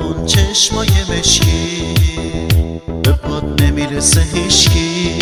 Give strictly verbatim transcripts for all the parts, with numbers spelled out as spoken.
اون چشمای مشکی به پات نمیرسه هیچکی.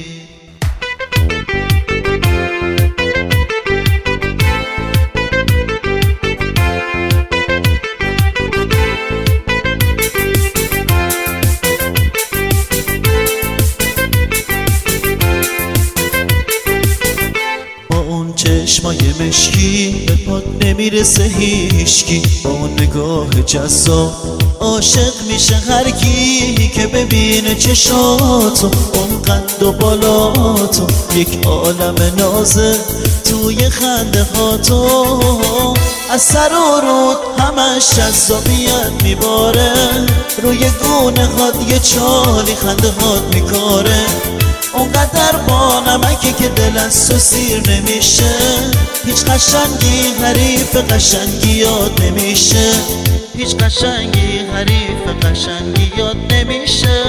چشمای مشکی به پات نمیرسه هیچکی. با اون نگاه جذاب عاشق میشه هر کی که ببینه چشاتو، اون قد و بالاتو، یک عالم نازه توی خنده هاتو. از سر و رود همش جذابیت میباره، روی گونه هات یه چالی خنده هات میکاره. اونقدر با نمکی که دل از تو سیر نمیشه، هیچ قشنگی حریف قشنگیات نمیشه، هیچ قشنگی حریف قشنگیات نمیشه.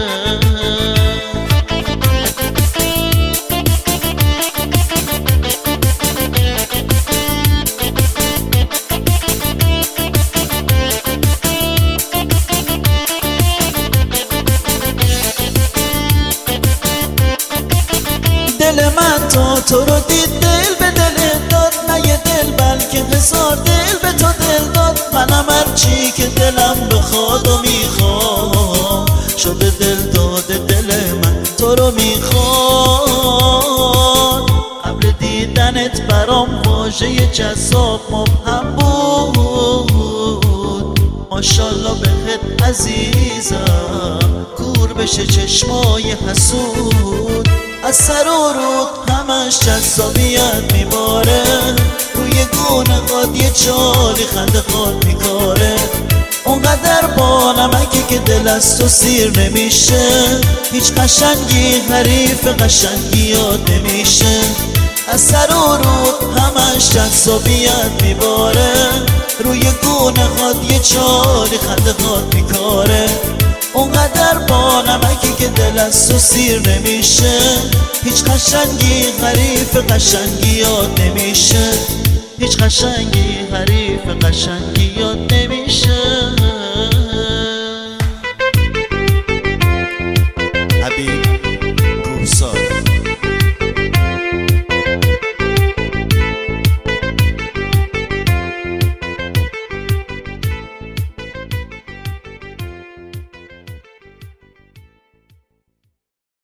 دل من تا تو رو دید دل به دل داد، نه یه دل بلکه هزار دل به تو دل داد. منم هرچی که دلم بخواد و میخواد، شده دل داده دل من تو رو میخواد. قبل دیدنت برام واژه جذاب مبهم بود، ماشالله بهت عزیزم کور بشه چشمای حسود. از سر و رود همش جذابیت میباره، روی گونه قاد یه چالی خنده خاد میکاره. اونقدر با نمکی که دل از تو سیر نمیشه، هیچ قشنگی حریف قشنگیات نمیشه. از سر و رود همش جذابیت میباره، روی گونه قاد یه چالی خنده خاد میکاره. اونقدر با نمکی که دل از تو سیر نمیشه، هیچ قشنگی حریف قشنگیات نمیشه، هیچ قشنگی حریف قشنگیات نمیشه.